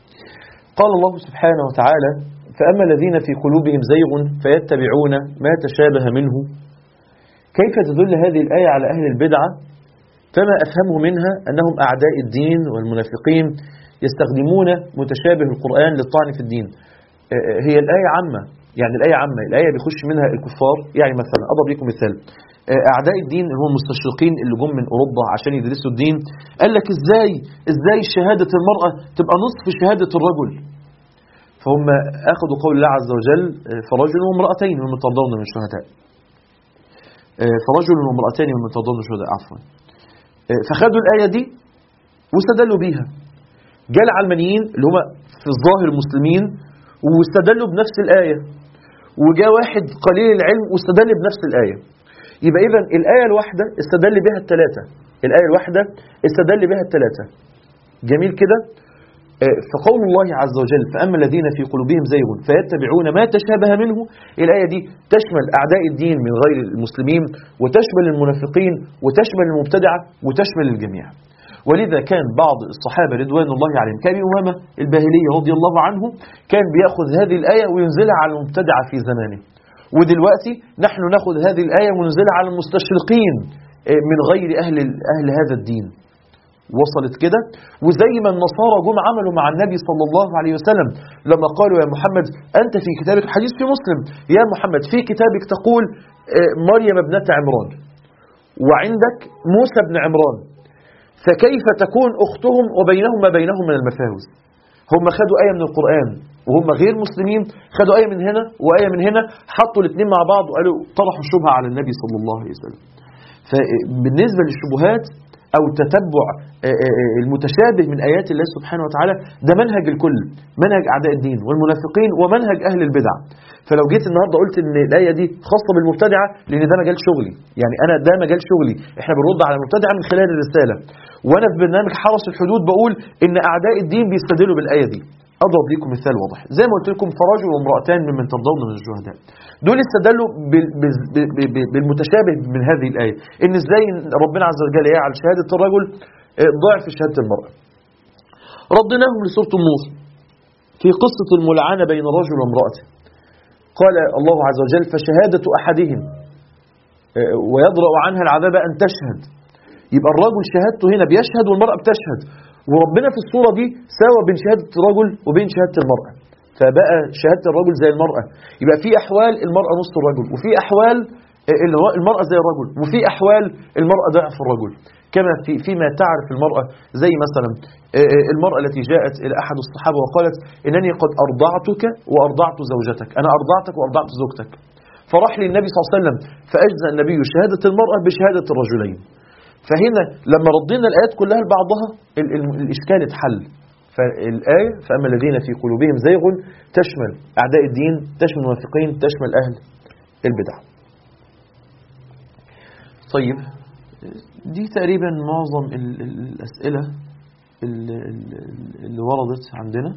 قال الله سبحانه وتعالى: فأما الذين في قلوبهم زيغ فيتبعون ما تشابه منه. كيف تدل هذه الآية على أهل البدعة؟ فما أفهمه منها أنهم أعداء الدين والمنافقين يستخدمون متشابه القرآن للطعن في الدين. هي الآية عامة، يعني الآية عامة، الآية بيخش منها الكفار. يعني مثلا أضرب لكم مثال، أعداء الدين اللي هم المستشرقين اللي جم من أوروبا عشان يدرسوا الدين، قال لك إزاي إزاي شهادة المرأة تبقى نصف شهادة الرجل؟ فهم أخذوا قول الله عز وجل: فرجل وامرأتين ممن ترضون من الشهداء. فرجل وامرأتين ممن ترضون من الشهداء عفوا. فخدوا الآية دي واستدلوا بيها. جاء العلمانيين اللي هم في الظاهر مسلمين واستدلوا بنفس الآية، وجاء واحد قليل العلم واستدل بنفس الآية. يبقى إذن الآية الواحدة استدل بها الثلاثة، الآية الواحدة استدل بها الثلاثة. جميل كده؟ فقول الله عز وجل: فأما الذين في قلوبهم زيغ فيتبعون ما تشابه منه، الآية دي تشمل أعداء الدين من غير المسلمين، وتشمل المنافقين، وتشمل المبتدعة، وتشمل الجميع. ولذا كان بعض الصحابة رضوان الله عليهم كأبي أمامة الباهلي رضي الله عنه كان بيأخذ هذه الآية وينزلها على المبتدعة في زمانه. ودلوقتي نحن نأخذ هذه الآية وننزلها على المستشرقين من غير أهل أهل هذا الدين. وصلت كده؟ وزي ما النصارى جم عملوا مع النبي صلى الله عليه وسلم لما قالوا: يا محمد أنت في كتابك، حديث في مسلم، يا محمد في كتابك تقول مريم ابنة عمران وعندك موسى بن عمران، فكيف تكون أختهم وبينهم ما بينهم من المفاوز؟ هم خدوا آية من القرآن وهم غير مسلمين، خدوا آية من هنا وآية من هنا، حطوا الاثنين مع بعض وقالوا طرحوا الشبهة على النبي صلى الله عليه وسلم. فبالنسبة للشبهات أو تتبع المتشابه من آيات الله سبحانه وتعالى، ده منهج الكل، منهج أعداء الدين والمنافقين ومنهج أهل البدع. فلو جيت النهاردة قلت إن الآية دي خاصة بالمبتدعة، لأن ده مجال شغلي، يعني أنا ده مجال شغلي، إحنا بنرد على المبتدعة من خلال الرسالة، وأنا في برنامج حرس الحدود بقول إن أعداء الدين بيستدلوا بالآية دي. أضرب لكم مثال واضح، زي ما قلت لكم فرجل وامرأتان ممن ترضون من الشهداء، دول استدلوا بالمتشابه من هذه الآية، إن إزاي ربنا عز وجل يجعل شهادة الرجل ضعف شهادة المرأة. ردناهم لسورة النور في قصة الملعنة بين رجل وامرأته، قال الله عز وجل فشهادة أحدهم ويدرأ عنها العذاب أن تشهد. يبقى الرجل شهادته هنا بيشهد والمرأة بتشهد، وربنا في الصورة دي ساوى بين شهادة الرجل وبين شهادة المرأة، فبقى شهادة الرجل زي المرأة. يبقى في أحوال المرأة نص الرجل، وفي أحوال المرأة زي الرجل، وفي أحوال المرأة ضعف الرجل، كما في فيما تعرف المرأة، زي مثلا المرأة التي جاءت إلى أحد الصحابة وقالت إنني قد أرضعتك وأرضعت زوجتك، أنا أرضعتك وأرضعت زوجتك، فراح للنبي صلى الله عليه وسلم فأجزى النبي شهادة المرأة بشهادة الرجلين. فهنا لما ردينا الآيات كلها لبعضها الإشكال اتحل. فالآية فأما الذين في قلوبهم زيغ تشمل أعداء الدين، تشمل المنافقين، تشمل أهل البدع. طيب دي تقريبا معظم الأسئلة اللي وردت عندنا.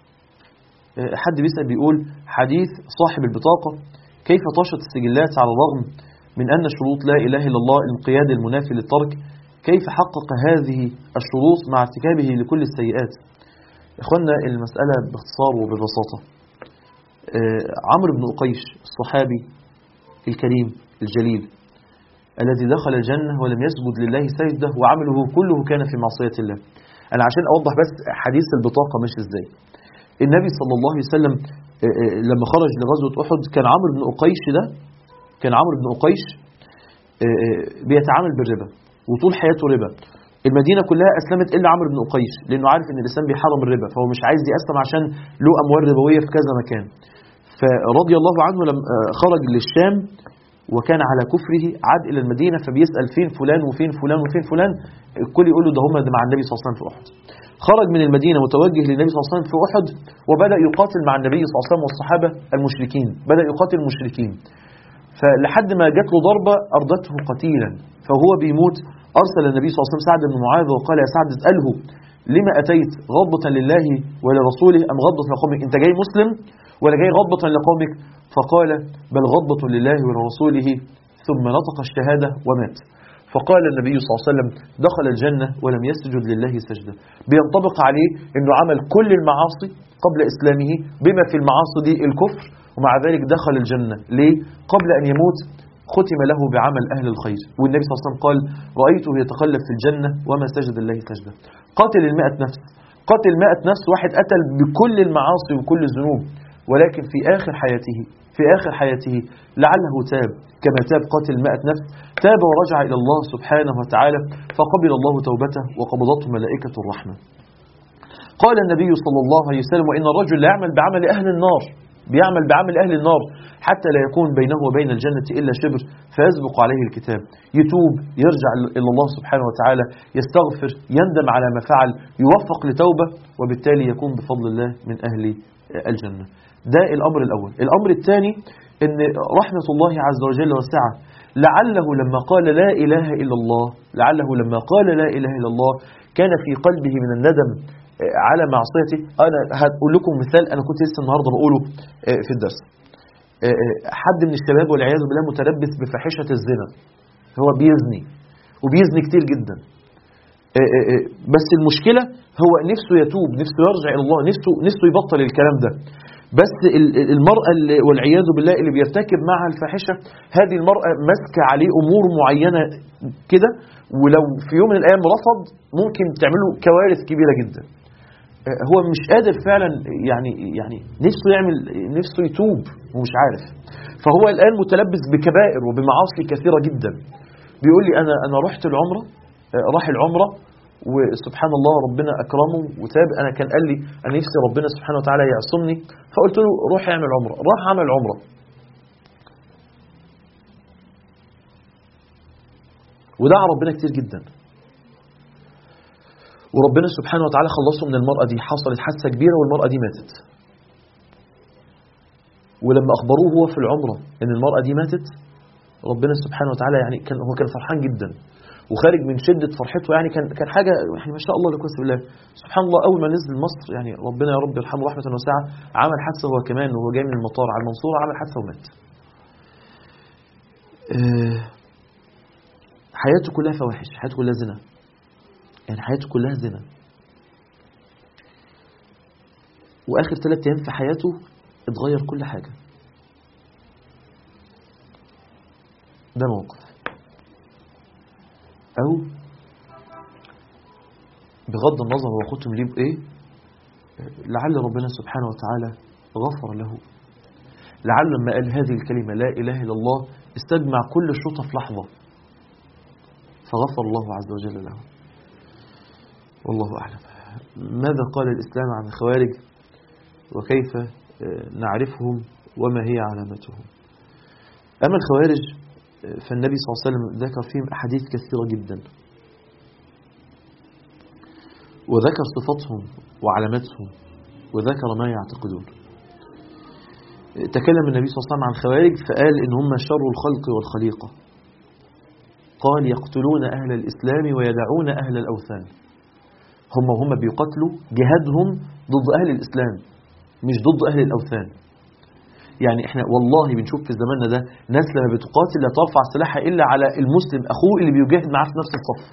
حد بيسأل بيقول حديث صاحب البطاقة كيف طاشت السجلات على الرغم من أن شروط لا إله إلا الله الانقياد المنافي للترك، كيف حقق هذه الشروط مع ارتكابه لكل السيئات؟ إخوانا المسألة باختصار وببساطة، عمرو بن أقيش الصحابي الكريم الجليل الذي دخل الجنة ولم يسجد لله سجدة وعمله كله كان في معصية الله. أنا عشان أوضح بس حديث البطاقة مش إزاي، النبي صلى الله عليه وسلم لما خرج لغزوة أحد كان عمرو بن أقيش ده كان عمرو بن أقيش بيتعامل بالربا وطول حياته ربا. المدينة كلها أسلمت إلا عمرو بن أقيش، لأنه عارف إن الإسلام بيحرم الربا، فهو مش عايز يأسلم عشان له أموال ربوية في كذا مكان. فرضي الله عنه لما خرج للشام وكان على كفره عاد إلى المدينة فبيسأل فين فلان وفين فلان وفين فلان، الكل يقول له ده هم مع النبي صلى الله عليه وسلم في أحد. خرج من المدينة متوجه للنبي صلى الله عليه وسلم في أحد وبدأ يقاتل مع النبي صلى الله عليه وسلم والصحابة المشركين، بدأ يقاتل المشركين، فلحد ما جات له ضربة أرضته قتيلا، فهو بيموت أرسل النبي صلى الله عليه وسلم سعد بن معاذ وقال يا سعد اسأله لما أتيت غضبة لله ولرسوله أم غضبة لقومك، أنت جاي مسلم ولا جاي غضبة لقومك؟ فقال بل غضبة لله ولرسوله، ثم نطق الشهادة ومات. فقال النبي صلى الله عليه وسلم دخل الجنة ولم يسجد لله سجدة، بينطبق عليه أنه عمل كل المعاصي قبل إسلامه بما في المعاصي دي الكفر، ومع ذلك دخل الجنة. ليه؟ قبل أن يموت ختم له بعمل أهل الخير، والنبي صلى الله عليه وسلم قال رأيته يتقلب في الجنة وما سجد الله سجدة. قاتل المائة نفس، قاتل مائة نفس، واحد قتل بكل المعاصي وكل الذنوب، ولكن في آخر حياته في آخر حياته لعله تاب كما تاب قاتل مائة نفس، تاب ورجع إلى الله سبحانه وتعالى فقبل الله توبته وقبضته ملائكة الرحمة. قال النبي صلى الله عليه وسلم وإن الرجل لا يعمل بعمل أهل النار، بيعمل بعمل أهل النار حتى لا يكون بينه وبين الجنة إلا شبر فيسبق عليه الكتاب، يتوب يرجع إلى الله سبحانه وتعالى، يستغفر، يندم على ما فعل، يوفق لتوبة، وبالتالي يكون بفضل الله من أهل الجنة. ده الأمر الأول. الأمر الثاني أن رحمة الله عز وجل واسعة، لعله لما قال لا إله إلا الله لعله لما قال لا إله إلا الله كان في قلبه من الندم على معصيته. أنا هقول لكم مثال أنا كنت لسه النهاردة بقوله في الدرس. حد من الشباب والعياذ بالله متلبس بفاحشة الزنا، هو بيزني وبيزني كتير جدا، بس المشكلة هو نفسه يتوب، نفسه يرجع إلى الله، نفسه نفسه يبطل الكلام ده. بس المرأة والعياذ بالله اللي بيرتكب معها الفاحشة، هذه المرأة ماسكة عليه أمور معينة كده، ولو في يوم من الأيام رفض ممكن تعمله كوارث كبيرة جدا. هو مش قادر فعلا، يعني يعني نفسه يعمل، نفسه يتوب ومش عارف، فهو الآن متلبس بكبائر وبمعاصي كثيرة جدا. بيقول لي أنا أنا رحت العمرة، راح العمرة وسبحان الله ربنا أكرمه وتاب. أنا كان قال لي أنا نفسي ربنا سبحانه وتعالى يعصمني، فقلت له روح اعمل عمرة. راح عمل عمرة ودعا ربنا كتير جدا، وربنا سبحانه وتعالى خلصه من المرأة دي. حصلت حادثة كبيرة والمرأة دي ماتت، ولما أخبروه هو في العمرة إن المرأة دي ماتت، ربنا سبحانه وتعالى يعني كان هو كان فرحان جدا وخارج من شدة فرحته، يعني كان كان حاجة يعني ما شاء الله لا قوة إلا بالله. سبحان الله أول ما نزل مصر يعني ربنا يا رب يرحمه رحمة واسعة، عمل حادثة هو كمان وهو جاي من المطار على المنصورة، عمل حادثة ومات. حياته كلها فواحش، حياته كلها زنا، يعني حياته كلها زنا. وآخر ثلاث أيام في حياته اتغير كل حاجة. ده موقف. أو بغض النظر هو ختم ليه بإيه، لعل ربنا سبحانه وتعالى غفر له، لعل لما قال هذه الكلمة لا إله إلا الله استجمع كل الشرطة في لحظة فغفر الله عز وجل له. والله أعلم. ماذا قال الإسلام عن الخوارج وكيف نعرفهم وما هي علامتهم؟ أما الخوارج فالنبي صلى الله عليه وسلم ذكر فيهم أحاديث كثيرة جدا، وذكر صفاتهم وعلاماتهم وذكر ما يعتقدون. تكلم النبي صلى الله عليه وسلم عن الخوارج فقال إن هم شر الخلق والخليقة. قال يقتلون أهل الإسلام ويدعون أهل الأوثان. هم هم بيقتلوا، جهادهم ضد أهل الإسلام مش ضد أهل الأوثان. يعني احنا والله بنشوف في زماننا ده ناس لما بتقاتل لا ترفع سلاحها إلا على المسلم أخوه اللي بيجاهد معاه في نفس الصف.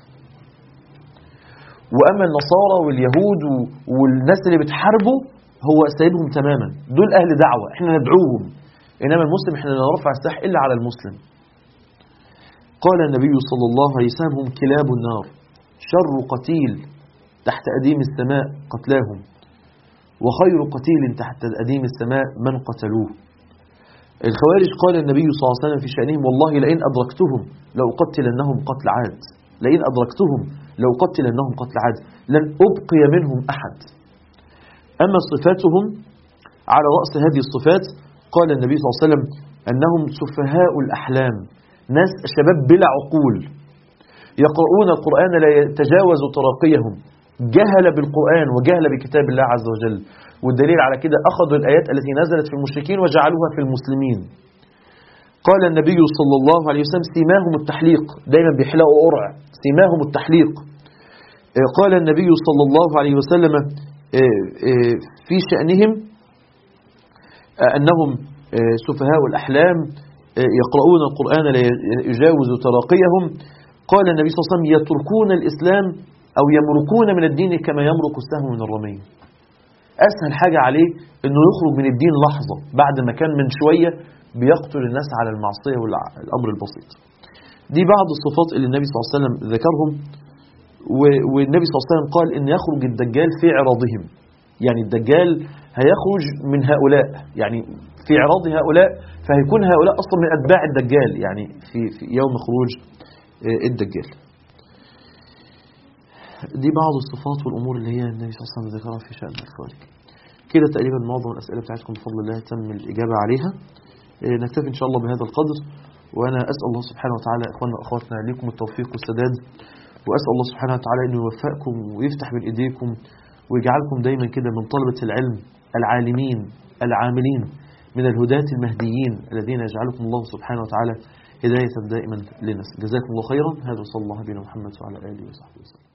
وأما النصارى واليهود والناس اللي بتحاربوا هو سايبهم تماما، دول أهل دعوة احنا ندعوهم، إنما المسلم احنا لا نرفع السلاح إلا على المسلم. قال النبي صلى الله عليه وسلم هم كلاب النار شر قتيل تحت أديم السماء قتلاهم وخير قتيل تحت أديم السماء من قتلوه. الخوارج قال النبي صلى الله عليه وسلم في شأنهم والله لئن أدركتهم لأقتلنهم قتل عاد، لئن أدركتهم لأقتلنهم قتل عاد، لن أبقي منهم أحد. أما صفاتهم على رأس هذه الصفات قال النبي صلى الله عليه وسلم أنهم سفهاء الأحلام، ناس شباب بلا عقول، يقرؤون القرآن لا يتجاوز تراقيهم، جهل بالقرآن وجهل بكتاب الله عز وجل. والدليل على كده أخذوا الآيات التي نزلت في المشركين وجعلوها في المسلمين. قال النبي صلى الله عليه وسلم سيماهم التحليق، دايما بيحلقوا قرع، سيماهم التحليق. قال النبي صلى الله عليه وسلم في شأنهم أنهم سفهاء الأحلام يقرؤون القرآن لا يجاوز تراقيهم. قال النبي صلى الله عليه وسلم يتركون الإسلام أو يمركون من الدين كما يمرك السهم من الرمي. أسهل حاجة عليه أنه يخرج من الدين لحظة بعد ما كان من شوية بيقتل الناس على المعصية والأمر البسيط. دي بعض الصفات اللي النبي صلى الله عليه وسلم ذكرهم. والنبي صلى الله عليه وسلم قال إن يخرج الدجال في عراضهم، يعني الدجال هيخرج من هؤلاء، يعني في عراض هؤلاء، فهيكون هؤلاء أصلا من أتباع الدجال يعني في, في يوم خروج الدجال. دي بعض الصفات والأمور اللي هي النبي صلى الله عليه وسلم ذكرها في شأن الخوارج. كده تقريبا معظم الأسئلة بتاعتكم بفضل الله تم الإجابة عليها. نكتفي إن شاء الله بهذا القدر، وأنا أسأل الله سبحانه وتعالى إخواننا وأخواتنا لكم التوفيق والسداد، وأسأل الله سبحانه وتعالى أنه يوفقكم ويفتح بين إيديكم ويجعلكم دايما كده من طلبة العلم العالمين العاملين من الهداة المهديين الذين يجعلكم الله سبحانه وتعالى هداية دائما للناس. جزاكم الله خيرا. هذا صلى الله عليه محمد وعلى آله وصحبه وسلم.